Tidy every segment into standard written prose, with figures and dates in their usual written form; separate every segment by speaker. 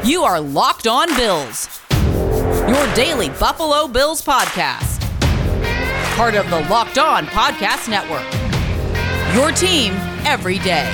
Speaker 1: You are Locked On Bills, your daily Buffalo Bills podcast. Part of the Locked On Podcast Network, your team every day.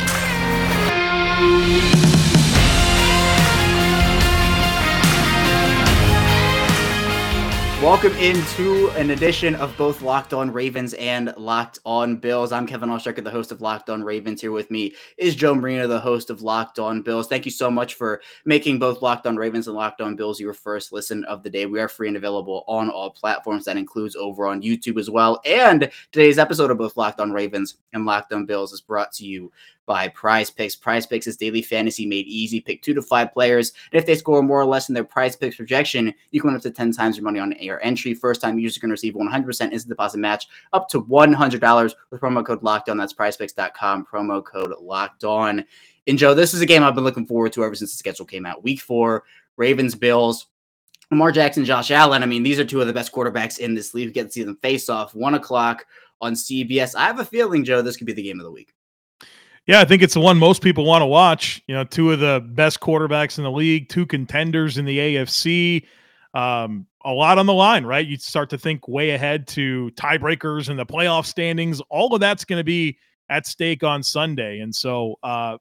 Speaker 2: Welcome into an edition of both Locked On Ravens and Locked On Bills. I'm Kevin Oestreicher, the host of Locked On Ravens. Here with me is Joe Marino, the host of Locked On Bills. Thank you so much for making both Locked On Ravens and Locked On Bills your first listen of the day. We are free and available on all platforms. That includes over on YouTube as well. And today's episode of both Locked On Ravens and Locked On Bills is brought to you by Prize Picks. Prize Picks is daily fantasy made easy. Pick 2 to 5 players, and if they score more or less in their Prize Picks projection, you can win up to 10 times your money on your entry. First-time users can receive 100% instant deposit match up to $100 with promo code LOCKEDON. That's prizepicks.com, promo code LOCKEDON. And Joe, this is a game I've been looking forward to ever since the schedule came out. Week 4, Ravens-Bills. Lamar Jackson, Josh Allen. I mean, these are two of the best quarterbacks in this league. We get to see them face off 1 o'clock on CBS. I have a feeling, Joe, this could be the game of the week.
Speaker 3: Yeah, I think it's the one most people want to watch. You know, two of the best quarterbacks in the league, two contenders in the AFC. A lot on the line, right? You start to think way ahead to tiebreakers and the playoff standings. All of that's going to be at stake on Sunday. And so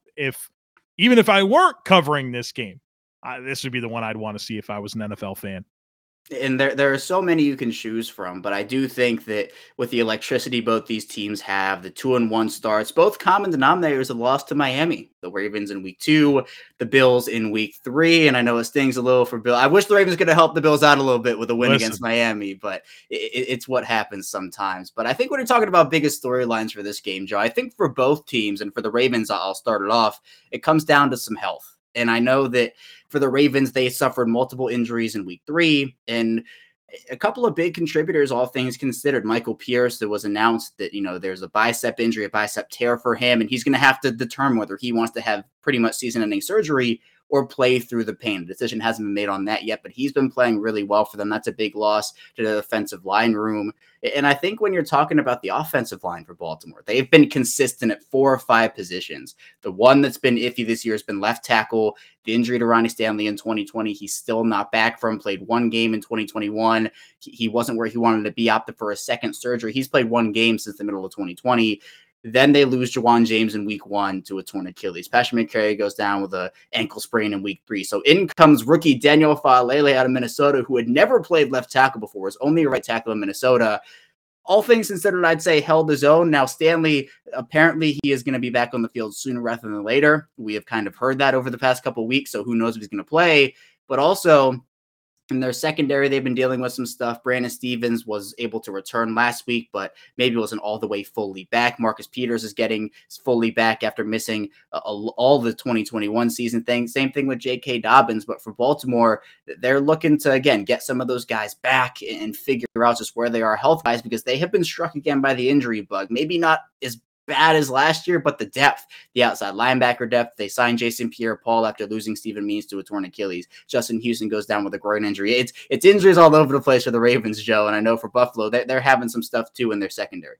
Speaker 3: even if I weren't covering this game, this would be the one I'd want to see if I was an NFL fan.
Speaker 2: And there are so many you can choose from, but I do think that with the electricity both these teams have, the 2-1 starts, both common denominators have lost to Miami. The Ravens in week 2, the Bills in week 3, and I know it stings a little for Bill. I wish the Ravens could have helped the Bills out a little bit with a win against Miami, but it's what happens sometimes. But I think when you're talking about biggest storylines for this game, Joe, I think for both teams, and for the Ravens, I'll start it off, it comes down to some health. And I know that for the Ravens, they suffered multiple injuries in week 3, and a couple of big contributors, all things considered. Michael Pierce, it was announced that, there's a bicep injury, a bicep tear for him, and he's going to have to determine whether he wants to have pretty much season-ending surgery or play through the pain. The decision hasn't been made on that yet, but he's been playing really well for them. That's a big loss to the defensive line room. And I think when you're talking about the offensive line for Baltimore, they've been consistent at 4 or 5 positions. The one that's been iffy this year has been left tackle. The injury to Ronnie Stanley in 2020, he's still not back from. Played 1 game in 2021. He wasn't where he wanted to be, opted for a second surgery. He's played 1 game since the middle of 2020. Then they lose Jawan James in week 1 to a torn Achilles. Patrick McCary goes down with an ankle sprain in week 3. So in comes rookie Daniel Faalele out of Minnesota, who had never played left tackle before, was only a right tackle in Minnesota. All things considered, I'd say held his own. Now, Stanley, apparently he is going to be back on the field sooner rather than later. We have kind of heard that over the past couple of weeks, so who knows if he's going to play. But also, in their secondary, they've been dealing with some stuff. Brandon Stevens was able to return last week, but maybe wasn't all the way fully back. Marcus Peters is getting fully back after missing all the 2021 season thing. Same thing with J.K. Dobbins. But for Baltimore, they're looking to, again, get some of those guys back and figure out just where they are health-wise, because they have been struck again by the injury bug. Maybe not as bad as last year, but the depth, the outside linebacker depth. They signed Jason Pierre-Paul after losing Stephen Means to a torn Achilles. Justin Houston goes down with a groin injury. It's injuries all over the place for the Ravens, Joe, and I know for Buffalo, they're having some stuff too in their secondary.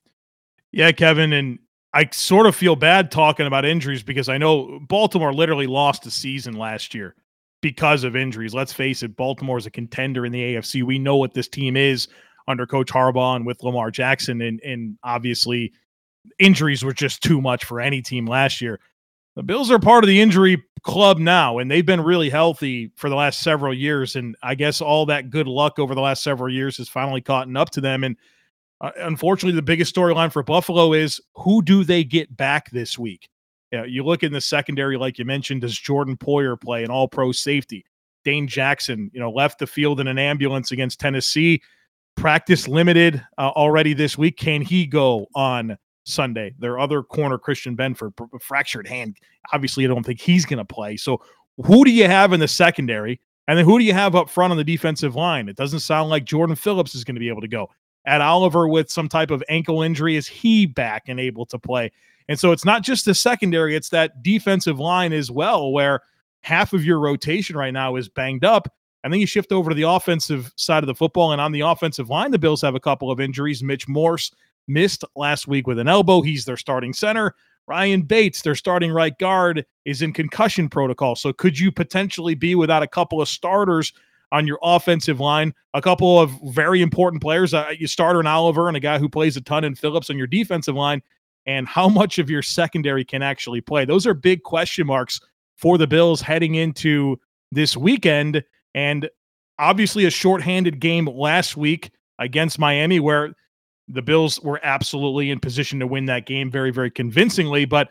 Speaker 3: Yeah, Kevin, and I sort of feel bad talking about injuries because I know Baltimore literally lost a season last year because of injuries. Let's face it, Baltimore is a contender in the AFC. We know what this team is under Coach Harbaugh and with Lamar Jackson, and obviously injuries were just too much for any team last year. The Bills are part of the injury club now, and they've been really healthy for the last several years. And I guess all that good luck over the last several years has finally caught up to them. And unfortunately, the biggest storyline for Buffalo is who do they get back this week? You look in the secondary, like you mentioned, does Jordan Poyer play, an all-pro safety? Dane Jackson, left the field in an ambulance against Tennessee. Practice limited already this week. Can he go on Sunday? Their other corner, Christian Benford, fractured hand. Obviously, I don't think he's going to play. So who do you have in the secondary? And then who do you have up front on the defensive line? It doesn't sound like Jordan Phillips is going to be able to go. Ed Oliver with some type of ankle injury. Is he back and able to play? And so it's not just the secondary, it's that defensive line as well, where half of your rotation right now is banged up. And then you shift over to the offensive side of the football. And on the offensive line, the Bills have a couple of injuries. Mitch Morse missed last week with an elbow. He's their starting center. Ryan Bates, their starting right guard, is in concussion protocol. So could you potentially be without a couple of starters on your offensive line, a couple of very important players, you starter in Oliver and a guy who plays a ton in Phillips on your defensive line, and how much of your secondary can actually play? Those are big question marks for the Bills heading into this weekend. And obviously a shorthanded game last week against Miami where the Bills were absolutely in position to win that game very, very convincingly. But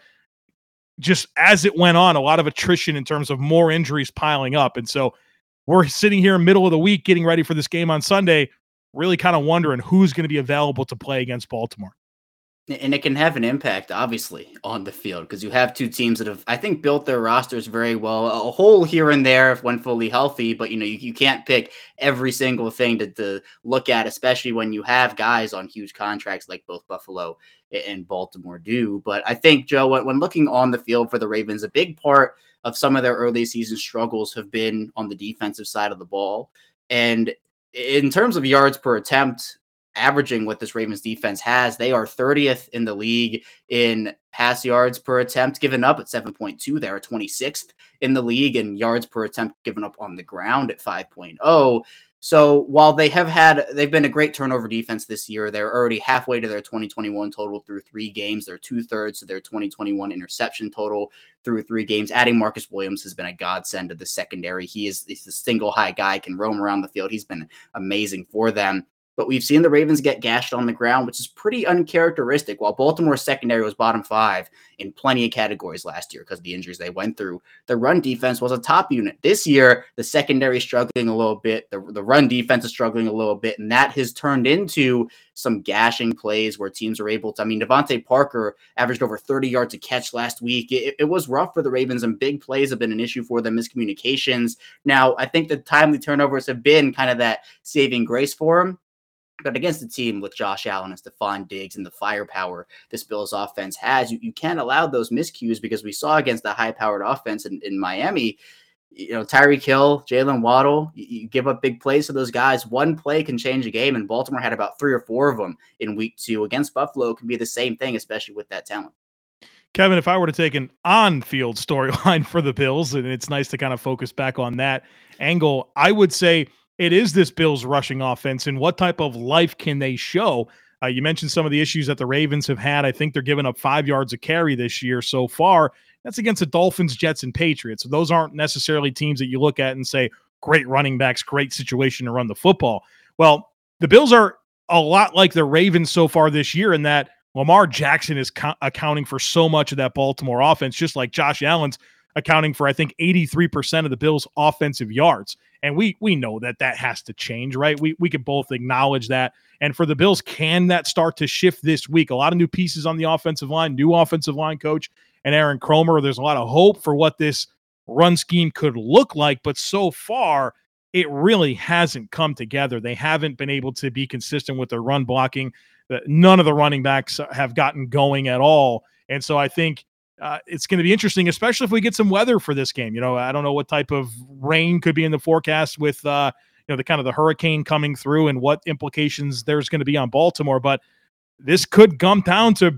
Speaker 3: just as it went on, a lot of attrition in terms of more injuries piling up. And so we're sitting here in the middle of the week getting ready for this game on Sunday, really kind of wondering who's going to be available to play against Baltimore.
Speaker 2: And it can have an impact, obviously, on the field because you have two teams that have, I think, built their rosters very well. A hole here and there when fully healthy, but you can't pick every single thing to look at, especially when you have guys on huge contracts like both Buffalo and Baltimore do. But I think, Joe, when looking on the field for the Ravens, a big part of some of their early season struggles have been on the defensive side of the ball. And in terms of yards per attempt, averaging what this Ravens defense has, they are 30th in the league in pass yards per attempt given up at 7.2. They are 26th in the league in yards per attempt given up on the ground at 5.0. So while they've been a great turnover defense this year, they're already halfway to their 2021 total through 3 games. They're 2/3 to their 2021 interception total through 3 games. Adding Marcus Williams has been a godsend to the secondary. He's the single high guy, can roam around the field. He's been amazing for them. But we've seen the Ravens get gashed on the ground, which is pretty uncharacteristic. While Baltimore's secondary was bottom 5 in plenty of categories last year because of the injuries they went through, the run defense was a top unit. This year, the secondary is struggling a little bit. The run defense is struggling a little bit, and that has turned into some gashing plays where teams are able to. I mean, Devontae Parker averaged over 30 yards a catch last week. It was rough for the Ravens, and big plays have been an issue for them, miscommunications. Now, I think the timely turnovers have been kind of that saving grace for them. But against a team with Josh Allen and Stephon Diggs and the firepower this Bills offense has, you can't allow those miscues because we saw against the high-powered offense in Miami, Tyreek Hill, Jalen Waddle, you give up big plays to those guys. One play can change a game, and Baltimore had about 3 or 4 of them in week 2. Against Buffalo, it can be the same thing, especially with that talent.
Speaker 3: Kevin, if I were to take an on-field storyline for the Bills, and it's nice to kind of focus back on that angle, I would say it is this Bills rushing offense, and what type of life can they show? You mentioned some of the issues that the Ravens have had. I think they're giving up 5 yards a carry this year so far. That's against the Dolphins, Jets, and Patriots. So those aren't necessarily teams that you look at and say, great running backs, great situation to run the football. Well, the Bills are a lot like the Ravens so far this year in that Lamar Jackson is accounting for so much of that Baltimore offense, just like Josh Allen's accounting for, I think, 83% of the Bills' offensive yards. And we know that has to change, right? We can both acknowledge that. And for the Bills, can that start to shift this week? A lot of new pieces on the offensive line, new offensive line coach, and Aaron Kromer. There's a lot of hope for what this run scheme could look like, but so far, it really hasn't come together. They haven't been able to be consistent with their run blocking. None of the running backs have gotten going at all. And so I think it's going to be interesting, especially if we get some weather for this game. I don't know what type of rain could be in the forecast with, the kind of the hurricane coming through and what implications there's going to be on Baltimore. But this could come down to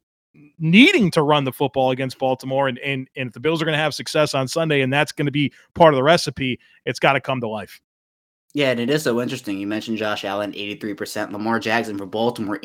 Speaker 3: needing to run the football against Baltimore. And if the Bills are going to have success on Sunday, and that's going to be part of the recipe, it's got to come to life.
Speaker 2: Yeah, and it is so interesting. You mentioned Josh Allen, 83%. Lamar Jackson for Baltimore,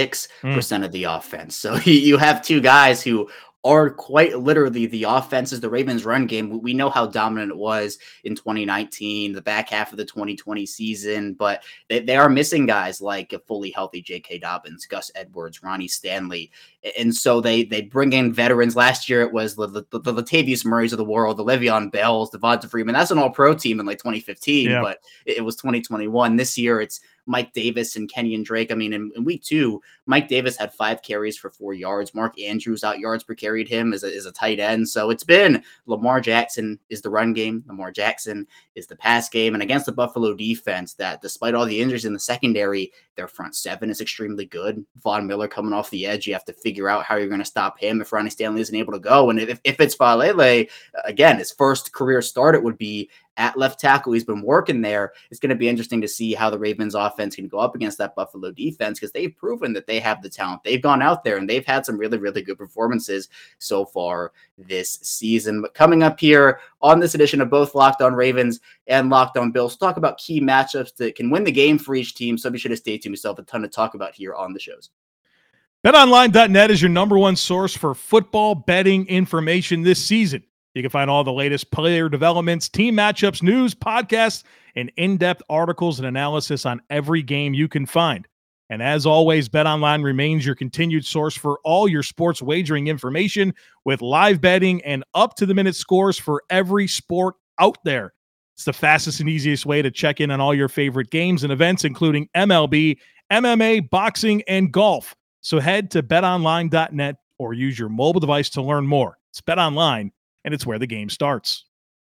Speaker 2: 86% of the offense. So you have two guys who are quite literally the offense is the Ravens run game. We know how dominant it was in 2019, the back half of the 2020 season, but they are missing guys like a fully healthy J.K. Dobbins, Gus Edwards, Ronnie Stanley. And so they bring in veterans. Last year it was the Latavius Murrays of the world, the Le'Veon Bells, Devonta Freeman. That's an all-pro team in like 2015, but it was 2021. This year it's Mike Davis and Kenyon Drake. I mean, in week 2, Mike Davis had 5 carries for 4 yards. Mark Andrews out yards per carried him as a tight end. So it's been Lamar Jackson is the run game. Lamar Jackson is the pass game. And against the Buffalo defense that despite all the injuries in the secondary, their front 7 is extremely good. Von Miller coming off the edge. You have to figure out how you're going to stop him if Ronnie Stanley isn't able to go. And if it's Faalele, again, his first career start, it would be at left tackle. He's been working there. It's going to be interesting to see how the Ravens offense can go up against that Buffalo defense, because they've proven that they have the talent. They've gone out there and they've had some really, really good performances so far this season. But coming up here on this edition of both Locked On Ravens and Locked On Bills, talk about key matchups that can win the game for each team. So be sure to stay tuned. We still have a ton to talk about here on the shows.
Speaker 3: BetOnline.net is your number one source for football betting information this season. You can find all the latest player developments, team matchups, news, podcasts, and in-depth articles and analysis on every game you can find. And as always, BetOnline remains your continued source for all your sports wagering information, with live betting and up-to-the-minute scores for every sport out there. It's the fastest and easiest way to check in on all your favorite games and events, including MLB, MMA, boxing, and golf. So head to betonline.net or use your mobile device to learn more. It's BetOnline, and it's where the game starts.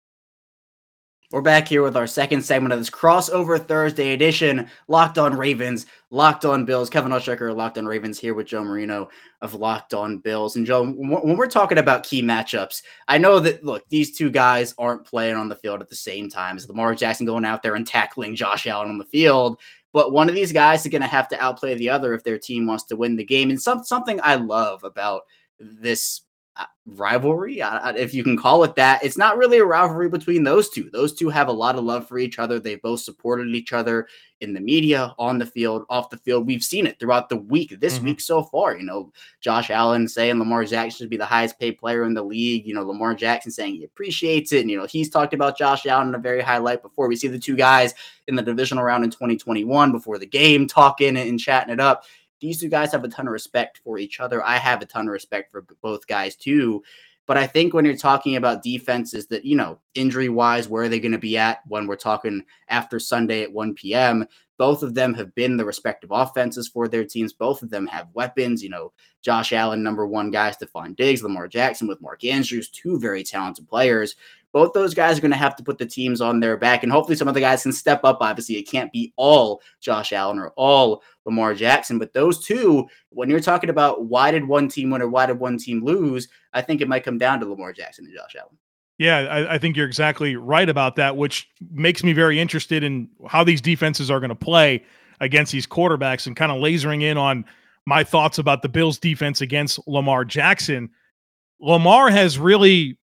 Speaker 2: We're back here with our second segment of this crossover Thursday edition. Locked On Ravens, Locked On Bills. Kevin Oestreicher, Locked On Ravens, here with Joe Marino of Locked On Bills. And Joe, when we're talking about key matchups, I know that, look, these two guys aren't playing on the field at the same time as Lamar Jackson going out there and tackling Josh Allen on the field. But one of these guys is going to have to outplay the other if their team wants to win the game. And something I love about this rivalry, if you can call it that, it's not really a rivalry between those two. Those two have a lot of love for each other. They both supported each other in the media, on the field, off the field. We've seen it throughout the week, this week so far. You know, Josh Allen saying Lamar Jackson should be the highest paid player in the league. You know, Lamar Jackson saying he appreciates it. And, you know, he's talked about Josh Allen in a very high light before. We see the two guys in the divisional round in 2021 before the game talking and chatting it up. These two guys have a ton of respect for each other. I have a ton of respect for both guys too. But I think when you're talking about defenses that, you know, injury-wise, where are they going to be at when we're talking after Sunday at 1 p.m., both of them have been the respective offenses for their teams. Both of them have weapons. You know, Josh Allen, number one guy, Stephon Diggs, Lamar Jackson with Mark Andrews, two very talented players. Both those guys are going to have to put the teams on their back, and hopefully some of the guys can step up. Obviously, it can't be all Josh Allen or all Lamar Jackson, but those two, when you're talking about why did one team win or why did one team lose, I think it might come down to Lamar Jackson and Josh Allen.
Speaker 3: Yeah, I think you're exactly right about that, which makes me very interested in how these defenses are going to play against these quarterbacks, and kind of lasering in on my thoughts about the Bills defense against Lamar Jackson. Lamar has really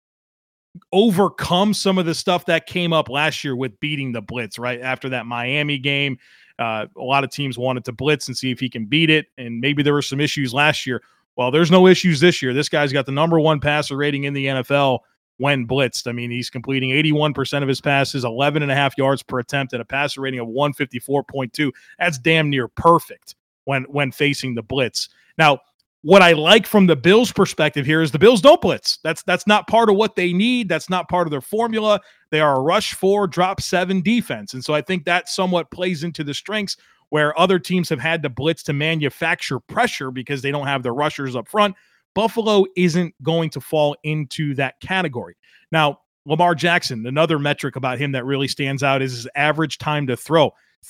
Speaker 3: overcome some of the stuff that came up last year with beating the blitz, right? After that Miami game, a lot of teams wanted to blitz and see if he can beat it. And maybe there were some issues last year. Well, there's no issues this year. This guy's got the number one passer rating in the NFL when blitzed. I mean, he's completing 81% of his passes, 11.5 yards per attempt, and a passer rating of 154.2. That's damn near perfect when facing the blitz. Now, what I like from the Bills' perspective here is the Bills don't blitz. That's not part of what they need. That's not part of their formula. They are a rush 4, drop 7 defense. And so I think that somewhat plays into the strengths where other teams have had to blitz to manufacture pressure because they don't have their rushers up front. Buffalo isn't going to fall into that category. Now, Lamar Jackson, another metric about him that really stands out is his average time to throw.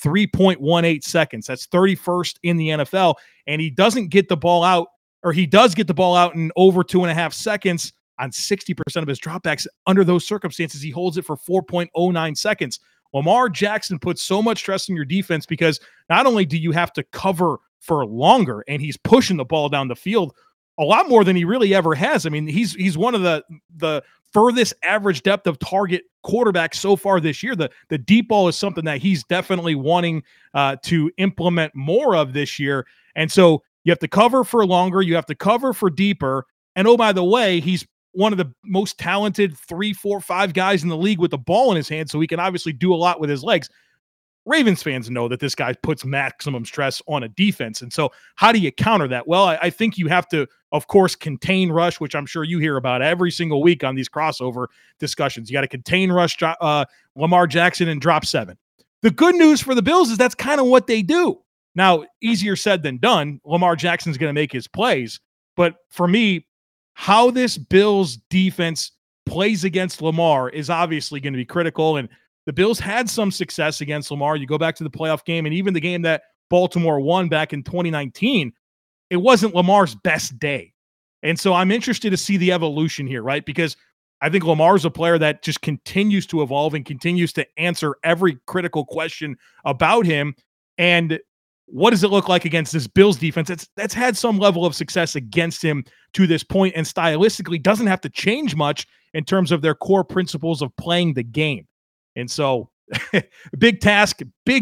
Speaker 3: 3.18 seconds. That's 31st in the NFL. And he doesn't get the ball out, or he does get the ball out in over 2.5 seconds on 60% of his dropbacks. Under those circumstances, he holds it for 4.09 seconds. Lamar Jackson puts so much stress on your defense because not only do you have to cover for longer, and he's pushing the ball down the field a lot more than he really ever has. I mean, he's one of the furthest average depth of target quarterbacks so far this year. The deep ball is something that he's definitely wanting to implement more of this year. And so you have to cover for longer. You have to cover for deeper. And oh, by the way, he's one of the most talented 3, 4, 5 guys in the league with the ball in his hand. So he can obviously do a lot with his legs. Ravens fans know that this guy puts maximum stress on a defense. And so how do you counter that? Well, I think you have to, of course, contain rush, which I'm sure you hear about every single week on these crossover discussions. You got to contain rush Lamar Jackson and drop 7. The good news for the Bills is that's kind of what they do. Now, easier said than done. Lamar Jackson's going to make his plays. But for me, how this Bills defense plays against Lamar is obviously going to be critical. And the Bills had some success against Lamar. You go back to the playoff game and even the game that Baltimore won back in 2019, it wasn't Lamar's best day. And so I'm interested to see the evolution here, right? Because I think Lamar's a player that just continues to evolve and continues to answer every critical question about him. And what does it look like against this Bills defense that's had some level of success against him to this point, and stylistically doesn't have to change much in terms of their core principles of playing the game. And so big task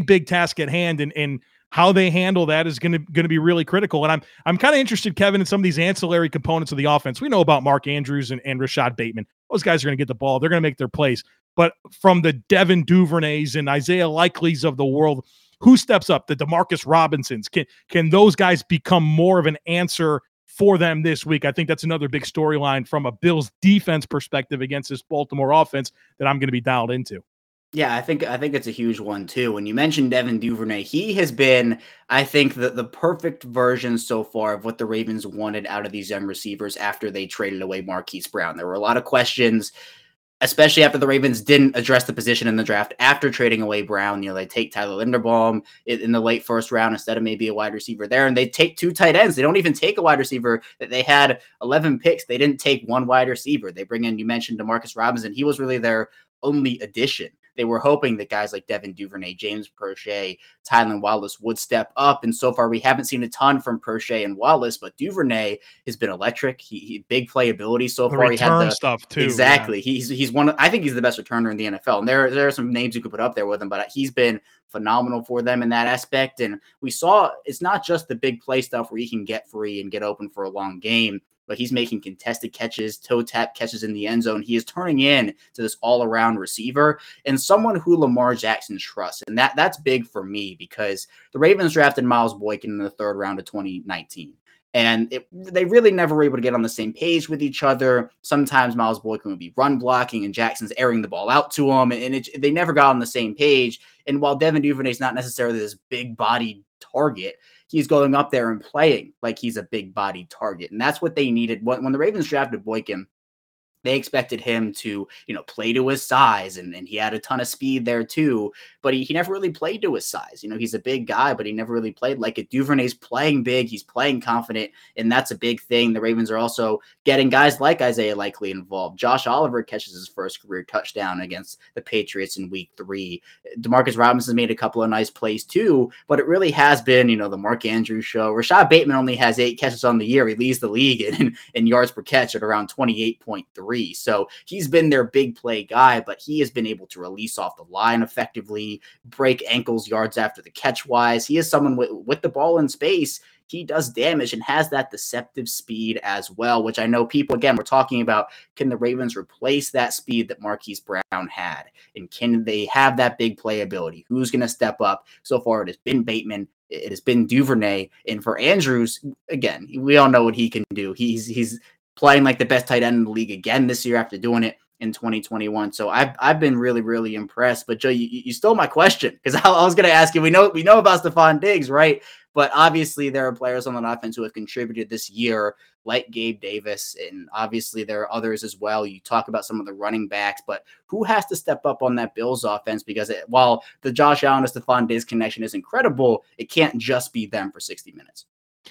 Speaker 3: at hand, and how they handle that is going to be really critical. And I'm kind of interested, Kevin, in some of these ancillary components of the offense. We know about Mark Andrews and Rashad Bateman. Those guys are going to get the ball. They're going to make their plays. But from the Devin Duvernays and Isaiah Likeleys of the world, who steps up? The DeMarcus Robinsons. Can those guys become more of an answer for them this week? I think that's another big storyline from a Bills defense perspective against this Baltimore offense that I'm going to be dialed into.
Speaker 2: Yeah, I think it's a huge one too. When you mentioned Devin Duvernay, he has been, I think, the perfect version so far of what the Ravens wanted out of these young receivers after they traded away Marquise Brown. There were a lot of questions, especially after the Ravens didn't address the position in the draft after trading away Brown. They take Tyler Linderbaum in the late first round instead of maybe a wide receiver there, and they take 2 tight ends. They don't even take a wide receiver. That they had 11 picks. They didn't take one wide receiver. They bring in, you mentioned DeMarcus Robinson. He was really their only addition. They were hoping that guys like Devin Duvernay, James Proche, Tylan Wallace would step up. And so far, we haven't seen a ton from Proche and Wallace, but Duvernay has been electric. He big playability so far.
Speaker 3: He had the stuff too.
Speaker 2: Exactly. Yeah. He's one. I think he's the best returner in the NFL. And there are some names you could put up there with him, but he's been phenomenal for them in that aspect. And we saw it's not just the big play stuff where he can get free and get open for a long game, but he's making contested catches, toe tap catches in the end zone. He is turning in to this all-around receiver and someone who Lamar Jackson trusts. And that's big for me because the Ravens drafted Miles Boykin in the 3rd round of 2019. And they really never were able to get on the same page with each other. Sometimes Miles Boykin would be run blocking and Jackson's airing the ball out to him. And they never got on the same page. And while Devin Duvernay is not necessarily this big-bodied target, he's going up there and playing like he's a big-bodied target. And that's what they needed. When the Ravens drafted Boykin, they expected him to, play to his size, and he had a ton of speed there too, but he never really played to his size. He's a big guy, but he never really played like it. Duvernay's playing big, he's playing confident, and that's a big thing. The Ravens are also getting guys like Isaiah Likely involved. Josh Oliver catches his first career touchdown against the Patriots in week 3. DeMarcus Robinson made a couple of nice plays too, but it really has been, the Mark Andrews show. Rashad Bateman only has 8 catches on the year. He leads the league in yards per catch at around 28.3. So he's been their big play guy, but he has been able to release off the line effectively, break ankles, yards after the catch wise. He is someone with the ball in space. He does damage and has that deceptive speed as well, which I know people, again, we're talking about, can the Ravens replace that speed that Marquise Brown had? And can they have that big playability? Who's going to step up? So far, it has been Bateman. It has been Duvernay. And for Andrews, again, we all know what he can do. He's playing like the best tight end in the league again this year after doing it in 2021. So I've been really, really impressed. But Joe, you stole my question because I was going to ask you, we know about Stephon Diggs, right? But obviously there are players on the offense who have contributed this year, like Gabe Davis, and obviously there are others as well. You talk about some of the running backs, but who has to step up on that Bills offense? Because while the Josh Allen to Stephon Diggs connection is incredible, it can't just be them for 60 minutes.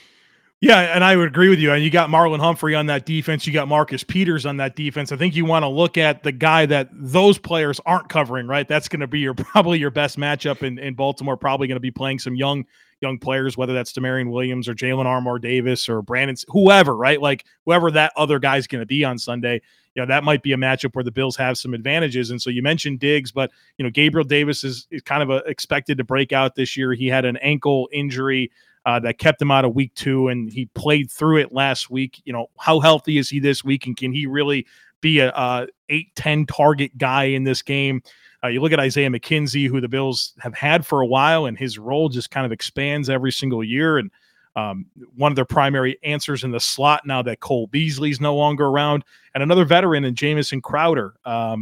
Speaker 3: Yeah, and I would agree with you. And you got Marlon Humphrey on that defense. You got Marcus Peters on that defense. I think you want to look at the guy that those players aren't covering, right? That's going to be probably your best matchup in Baltimore. Probably going to be playing some young players, whether that's Demarion Williams or Jalen Armour Davis or Brandon, whoever, right? Like whoever that other guy's going to be on Sunday. That might be a matchup where the Bills have some advantages. And so you mentioned Diggs, but Gabriel Davis is kind of expected to break out this year. He had an ankle injury that kept him out of week 2, and he played through it last week. How healthy is he this week, and can he really be a 8-10 target guy in this game? You look at Isaiah McKenzie, who the Bills have had for a while, and his role just kind of expands every single year. And one of their primary answers in the slot now that Cole Beasley's no longer around, and another veteran in Jamison Crowder.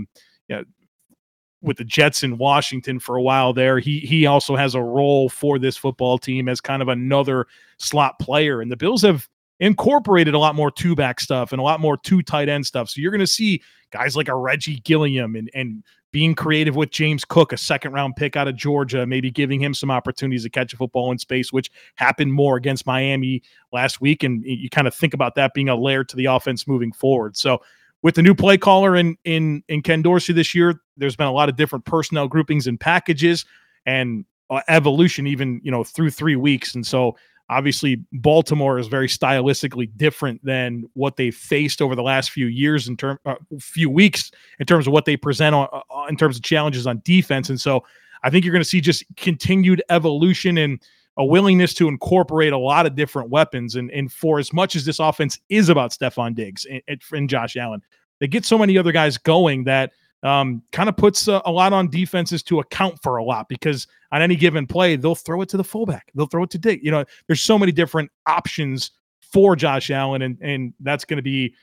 Speaker 3: With the Jets in Washington for a while there. He also has a role for this football team as kind of another slot player. And the Bills have incorporated a lot more 2-back stuff and a lot more 2 tight end stuff. So you're going to see guys like a Reggie Gilliam and being creative with James Cook, a 2nd-round pick out of Georgia, maybe giving him some opportunities to catch a football in space, which happened more against Miami last week. And you kind of think about that being a layer to the offense moving forward. So with the new play caller in Ken Dorsey this year, there's been a lot of different personnel groupings and packages and evolution even, through 3 weeks. And so obviously Baltimore is very stylistically different than what they faced over the last few years few weeks in terms of what they present in terms of challenges on defense. And so I think you're going to see just continued evolution and a willingness to incorporate a lot of different weapons. And for as much as this offense is about Stephon Diggs and Josh Allen, they get so many other guys going that kind of puts a lot on defenses to account for a lot, because on any given play, they'll throw it to the fullback. They'll throw it to Diggs. There's so many different options for Josh Allen, and that's going to be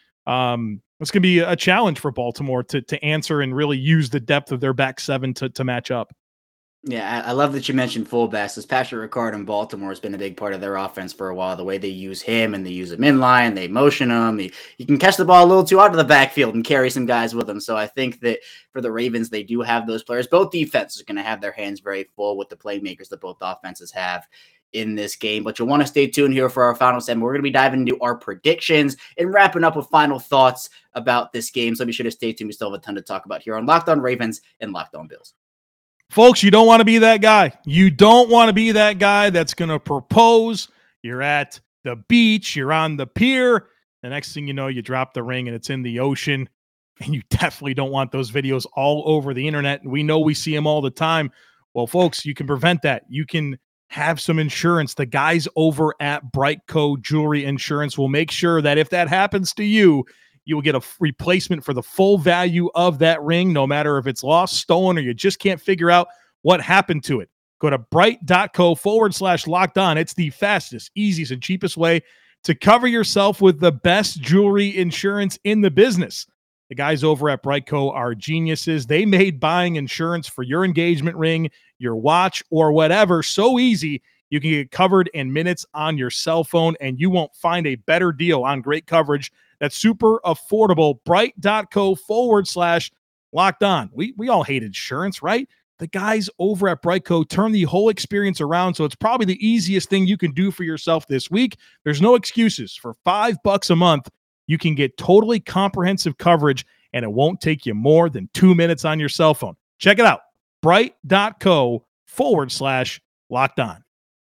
Speaker 3: a challenge for Baltimore to answer and really use the depth of their back seven to match up.
Speaker 2: Yeah, I love that you mentioned fullbacks, because Patrick Ricard in Baltimore has been a big part of their offense for a while. The way they use him, and they use him in line, they motion him. He can catch the ball a little too out of the backfield and carry some guys with him. So I think that for the Ravens, they do have those players. Both defenses are going to have their hands very full with the playmakers that both offenses have in this game. But you'll want to stay tuned here for our final segment. We're going to be diving into our predictions and wrapping up with final thoughts about this game. So be sure to stay tuned. We still have a ton to talk about here on Locked On Ravens and Locked On Bills.
Speaker 3: Folks, you don't want to be that guy. You don't want to be that guy that's going to propose. You're at the beach. You're on the pier. The next thing you know, you drop the ring and it's in the ocean. And you definitely don't want those videos all over the internet. We know we see them all the time. Well, folks, you can prevent that. You can have some insurance. The guys over at Brightco Jewelry Insurance will make sure that if that happens to you, you will get a replacement for the full value of that ring, no matter if it's lost, stolen, or you just can't figure out what happened to it. Go to bright.co/locked on. It's the fastest, easiest, and cheapest way to cover yourself with the best jewelry insurance in the business. The guys over at Brightco are geniuses. They made buying insurance for your engagement ring, your watch, or whatever so easy. You can get covered in minutes on your cell phone, and you won't find a better deal on great coverage that's super affordable. Bright.co/locked on. We all hate insurance, right? The guys over at Brightco turn the whole experience around, so it's probably the easiest thing you can do for yourself this week. There's no excuses. For $5 a month, you can get totally comprehensive coverage, and it won't take you more than 2 minutes on your cell phone. Check it out. Bright.co/locked on.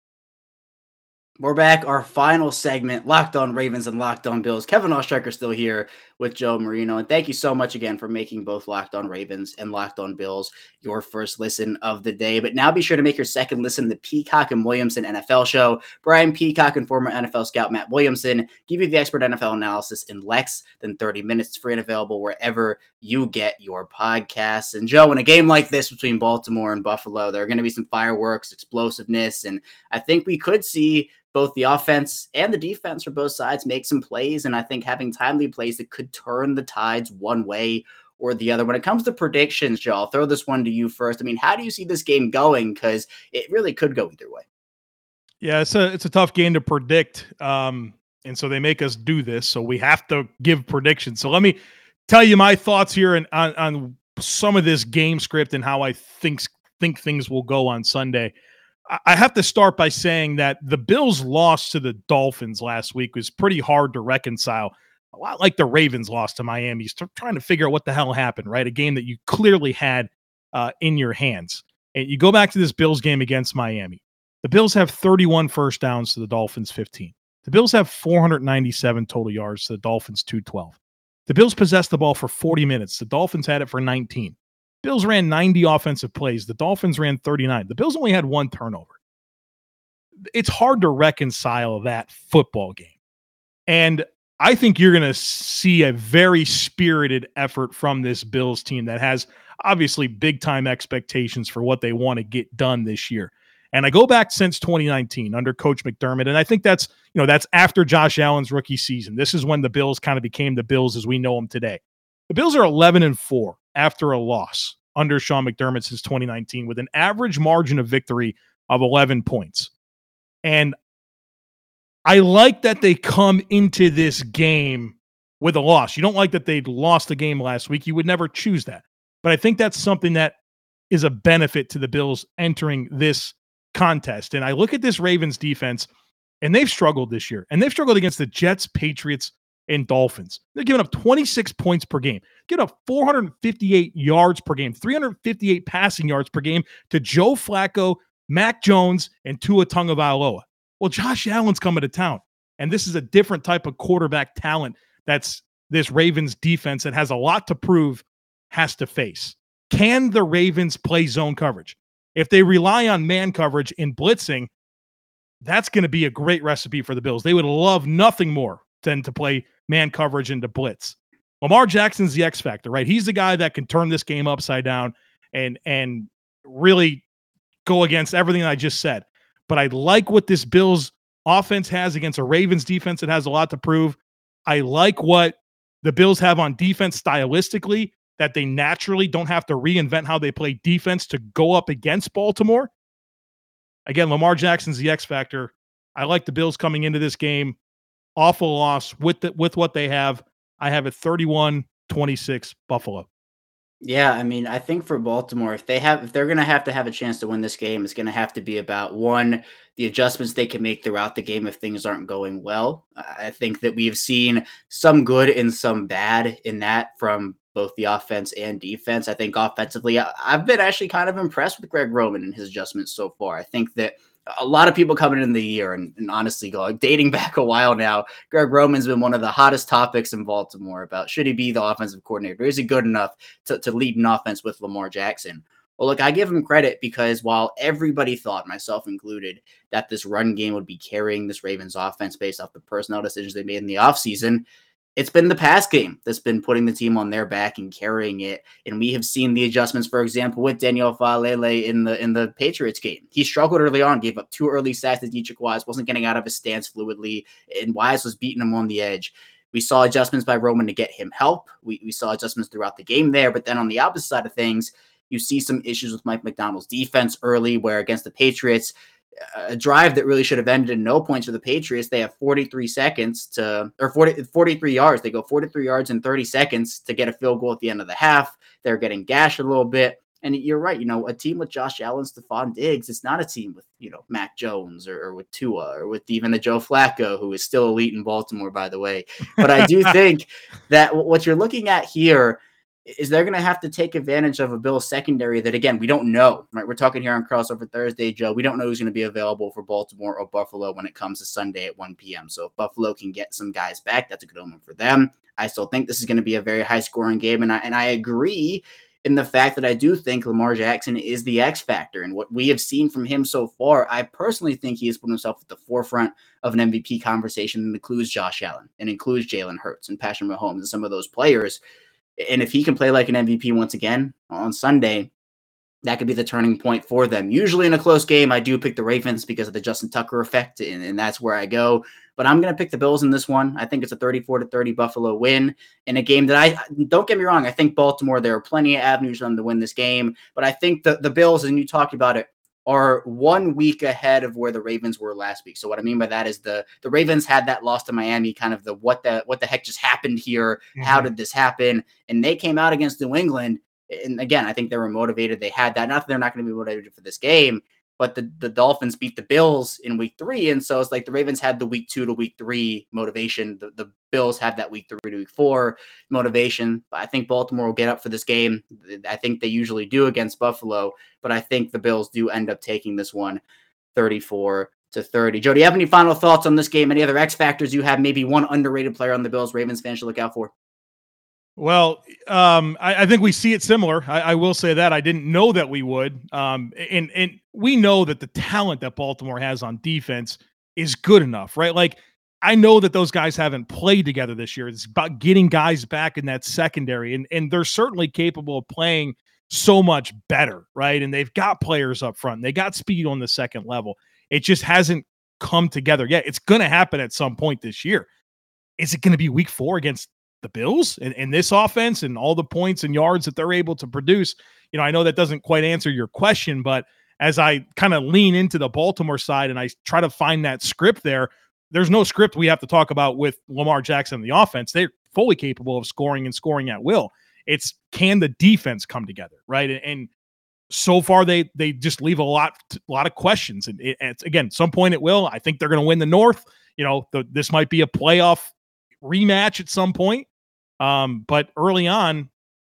Speaker 2: We're back. Our final segment, Locked On Ravens and Locked On Bills. Kevin Oestreicher still here with Joe Marino. And thank you so much again for making both Locked On Ravens and Locked On Bills your first listen of the day. But now be sure to make your second listen to the Peacock and Williamson NFL show. Brian Peacock and former NFL scout Matt Williamson give you the expert NFL analysis in less than 30 minutes. Free and available wherever you get your podcasts. And Joe, in a game like this between Baltimore and Buffalo, there are going to be some fireworks, explosiveness, and I think we could see both the offense and the defense for both sides make some plays. And I think having timely plays that could turn the tides one way or the other. When it comes to predictions, Joe, I'll throw this one to you first. I mean, how do you see this game going? Because it really could go either way.
Speaker 3: Yeah, it's a tough game to predict. And so they make us do this. So we have to give predictions. So let me tell you my thoughts here on some of this game script and how I think things will go on Sunday. I have to start by saying that the Bills' loss to the Dolphins last week was pretty hard to reconcile. A lot like the Ravens' loss to Miami. You're trying to figure out what the hell happened, right? A game that you clearly had in your hands. And you go back to this Bills game against Miami. The Bills have 31 first downs to the Dolphins' 15. The Bills have 497 total yards to the Dolphins' 212. The Bills possessed the ball for 40 minutes. The Dolphins had it for 19. Bills ran 90 offensive plays. The Dolphins ran 39. The Bills only had one turnover. It's hard to reconcile that football game. And I think you're going to see a very spirited effort from this Bills team that has obviously big-time expectations for what they want to get done this year. And I go back since 2019 under Coach McDermott, and I think that's after Josh Allen's rookie season. This is when the Bills kind of became the Bills as we know them today. The Bills are 11-4 after a loss under Sean McDermott since 2019 with an average margin of victory of 11 points. And I like that they come into this game with a loss. You don't like that they lost the game last week. You would never choose that. But I think that's something that is a benefit to the Bills entering this contest. And I look at this Ravens defense, and they've struggled this year. And they've struggled against the Jets, Patriots, in Dolphins. They're giving up 26 points per game, giving up 458 yards per game, 358 passing yards per game to Joe Flacco, Mac Jones, and Tua Tagovailoa. Well, Josh Allen's coming to town, and this is a different type of quarterback talent that's this Ravens defense that has a lot to prove has to face. Can the Ravens play zone coverage? If they rely on man coverage in blitzing, that's going to be a great recipe for the Bills. They would love nothing more than to play man coverage into blitz. Lamar Jackson's the X factor, right? He's the guy that can turn this game upside down and really go against everything I just said. But I like what this Bills offense has against a Ravens defense that has a lot to prove. I like what the Bills have on defense stylistically, that they naturally don't have to reinvent how they play defense to go up against Baltimore. Again, Lamar Jackson's the X factor. I like the Bills coming into this game. Awful loss with what they have. I have it 31-26 Buffalo.
Speaker 2: Yeah, I mean, I think for Baltimore, if they're going to have a chance to win this game, it's going to have to be about, one, the adjustments they can make throughout the game if things aren't going well. I think that we've seen some good and some bad in that from both the offense and defense. I think offensively, I've been actually kind of impressed with Greg Roman and his adjustments so far. I think that a lot of people coming in the year and honestly dating back a while now, Greg Roman's been one of the hottest topics in Baltimore about should he be the offensive coordinator? Is he good enough to lead an offense with Lamar Jackson? Well, look, I give him credit because while everybody thought, myself included, that this run game would be carrying this Ravens offense based off the personnel decisions they made in the offseason, it's been the pass game that's been putting the team on their back and carrying it. And we have seen the adjustments, for example, with Daniel Faalele in the Patriots game. He struggled early on, gave up 2 early sacks to Deatrich Wise, wasn't getting out of his stance fluidly, and Wise was beating him on the edge. We saw adjustments by Roman to get him help. We saw adjustments throughout the game there. But then on the opposite side of things, you see some issues with Mike McDonald's defense early, where against the Patriots, a drive that really should have ended in no points for the Patriots, they have 43 yards. They go 43 yards in 30 seconds to get a field goal at the end of the half. They're getting gashed a little bit. And you're right, a team with Josh Allen, Stephon Diggs, it's not a team with, Mac Jones or with Tua or with even the Joe Flacco, who is still elite in Baltimore, by the way. But I do think that what you're looking at here is they're going to have to take advantage of a Bills secondary that, again, we don't know, right? We're talking here on Crossover Thursday, Joe. We don't know who's going to be available for Baltimore or Buffalo when it comes to Sunday at 1 p.m. So if Buffalo can get some guys back, that's a good omen for them. I still think this is going to be a very high-scoring game, and I agree in the fact that I do think Lamar Jackson is the X factor. And what we have seen from him so far, I personally think he has put himself at the forefront of an MVP conversation that includes Josh Allen and includes Jalen Hurts and Patrick Mahomes and some of those players. And if he can play like an MVP once again on Sunday, that could be the turning point for them. Usually in a close game, I do pick the Ravens because of the Justin Tucker effect, and that's where I go. But I'm going to pick the Bills in this one. I think it's a 34-30 Buffalo win in a game that don't get me wrong, I think Baltimore, there are plenty of avenues for them to win this game. But I think the Bills, and you talked about it, are 1 week ahead of where the Ravens were last week. So what I mean by that is the Ravens had that loss to Miami, kind of the what the heck just happened here? Mm-hmm. How did this happen? And they came out against New England. And again, I think they were motivated. They had that. Not that they're not going to be motivated for this game, but the Dolphins beat the Bills in week 3. And so it's like the Ravens had the week 2 to week 3 motivation. The Bills had that week 3 to week 4 motivation. But I think Baltimore will get up for this game. I think they usually do against Buffalo, but I think the Bills do end up taking this one 34-30. Joe, do you have any final thoughts on this game? Any other X factors you have? Maybe one underrated player on the Bills Ravens fans should look out for?
Speaker 3: Well, I think we see it similar. I will say that I didn't know that we would. And we know that the talent that Baltimore has on defense is good enough, right? Like, I know that those guys haven't played together this year. It's about getting guys back in that secondary, and they're certainly capable of playing so much better, right? And they've got players up front. They got speed on the second level. It just hasn't come together yet. It's going to happen at some point this year. Is it going to be week 4 against the Bills and this offense and all the points and yards that they're able to produce? I know that doesn't quite answer your question, but as I kind of lean into the Baltimore side and I try to find that script there's no script we have to talk about with Lamar Jackson and the offense. They're fully capable of scoring at will. It's, can the defense come together, right? And so far they just leave a lot of questions. And it's, again, some point it will. I think they're going to win the North. This might be a playoff rematch at some point. But early on,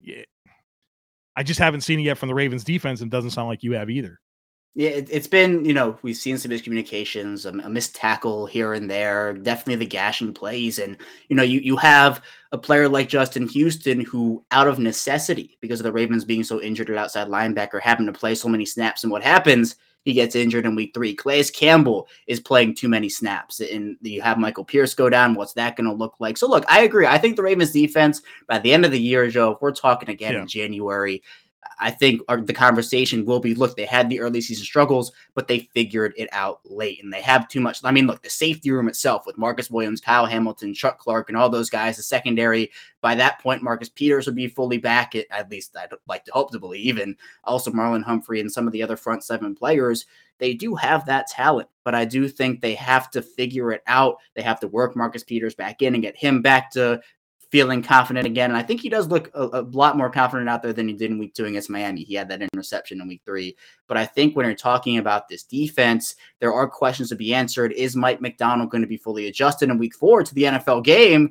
Speaker 3: I just haven't seen it yet from the Ravens defense, and it doesn't sound like you have either.
Speaker 2: Yeah, it's been, we've seen some miscommunications, a missed tackle here and there, definitely the gashing plays. And, you have a player like Justin Houston who, out of necessity, because of the Ravens being so injured at outside linebacker, having to play so many snaps. And what happens? He gets injured in week 3. Calais Campbell is playing too many snaps. And you have Michael Pierce go down. What's that going to look like? So, look, I agree. I think the Ravens defense, by the end of the year, Joe, if we're talking again in January, I think the conversation will be, look, they had the early season struggles, but they figured it out late, and they have too much. I mean, look, the safety room itself with Marcus Williams, Kyle Hamilton, Chuck Clark, and all those guys, the secondary, by that point, Marcus Peters would be fully back, at least I'd like to hope to believe, and also Marlon Humphrey and some of the other front 7 players. They do have that talent, but I do think they have to figure it out. They have to work Marcus Peters back in and get him back to feeling confident again. And I think he does look a lot more confident out there than he did in week 2 against Miami. He had that interception in week 3. But I think when you're talking about this defense, there are questions to be answered. Is Mike Macdonald going to be fully adjusted in week 4 to the NFL game?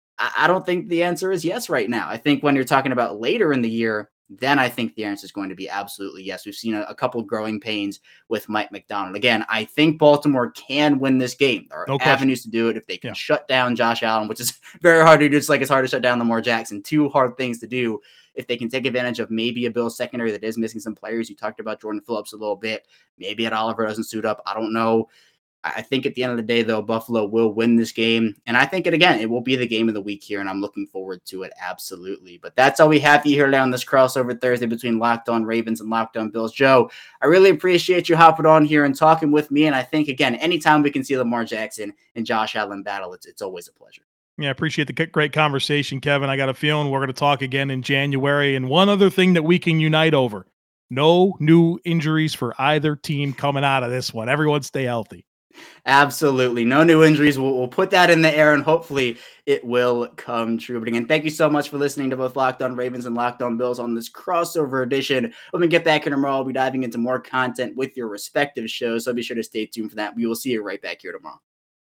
Speaker 2: I don't think the answer is yes right now. I think when you're talking about later in the year, then I think the answer is going to be absolutely yes. We've seen a couple growing pains with Mike Macdonald. Again, I think Baltimore can win this game. There are avenues to do it if they can shut down Josh Allen, which is very hard to do. It's like it's hard to shut down Lamar Jackson. 2 hard things to do. If they can take advantage of maybe a Bills secondary that is missing some players. You talked about Jordan Phillips a little bit. Maybe Ed Oliver doesn't suit up. I don't know. I think at the end of the day, though, Buffalo will win this game. And I think, it will be the game of the week here, and I'm looking forward to it, absolutely. But that's all we have here on this crossover Thursday between Locked On Ravens and Locked On Bills. Joe, I really appreciate you hopping on here and talking with me. And I think, again, anytime we can see Lamar Jackson and Josh Allen battle, it's always a pleasure.
Speaker 3: Yeah, I appreciate the great conversation, Kevin. I got a feeling we're going to talk again in January. And one other thing that we can unite over, no new injuries for either team coming out of this one. Everyone stay healthy.
Speaker 2: Absolutely. No new injuries. We'll put that in the air, and hopefully it will come true. But again, thank you so much for listening to both Locked On Ravens and Locked On Bills on this crossover edition. When we get back in tomorrow, we'll be diving into more content with your respective shows, so be sure to stay tuned for that. We will see you right back here tomorrow.